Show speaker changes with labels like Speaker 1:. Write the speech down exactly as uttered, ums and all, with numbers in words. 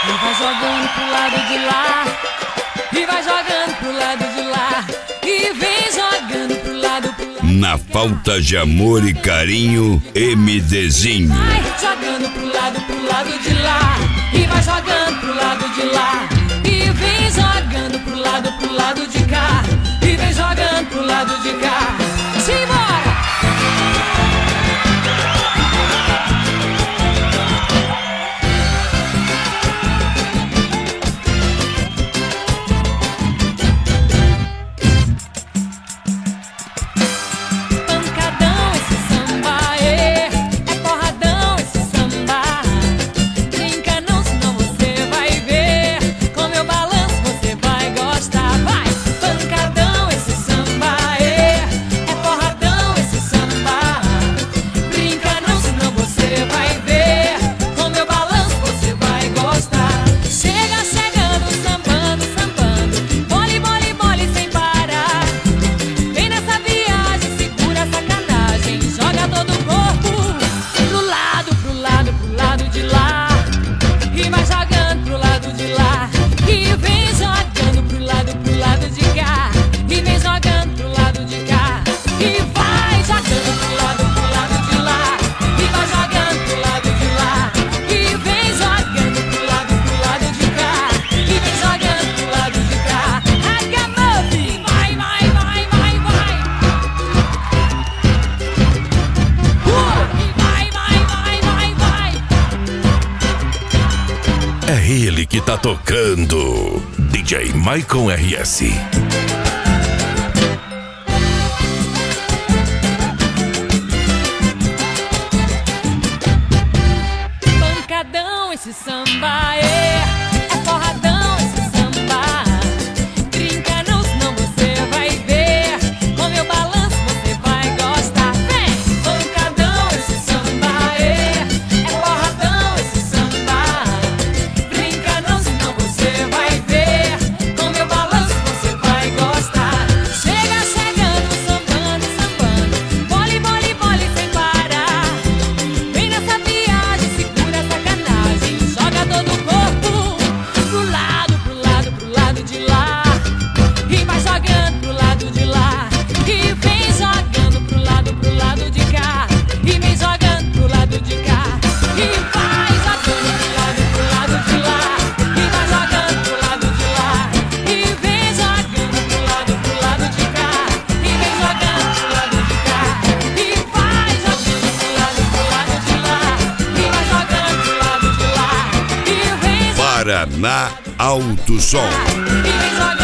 Speaker 1: E vai jogando pro lado de lá, e vai jogando pro lado de lá, e vem jogando pro lado, pro lado.
Speaker 2: Na falta de amor e carinho, MDzinho.
Speaker 1: Vai jogando pro lado, pro lado de lá, e vai jogando pro lado de lá, e vem jogando pro lado, pro lado de cá, e vem jogando pro lado de cá. Simbora!
Speaker 3: É ele que tá tocando, D J Maicon R S.
Speaker 1: Pancadão esse samba é, é porradão esse samba. Trinca nos não você vai ver, com meu balanço você vai gostar. Vem! Pancadão esse samba é, é porradão esse samba. Trinca nos não você vai ver, com meu balanço você vai gostar. Chega chegando, sambando, sambando, bole, bole, bole sem parar. Vem nessa viagem, segura essa sacanagem, joga todo o corpo pro lado, pro lado, pro lado de lá, e vai jogando pro lado de lá, e vem jogando pro lado, pro lado de cá, e vem jogando pro lado de cá, e vai jogando pro lado, pro lado de lá, e vai jogando pro lado de lá, e vem jogando pro lado, pro lado de cá, e vem jogando pro lado de cá, e vai jogando pro lado, pro lado de lá, e vai jogando pro lado de lá, e vem
Speaker 2: Paraná Alto Som.
Speaker 1: e vem jogando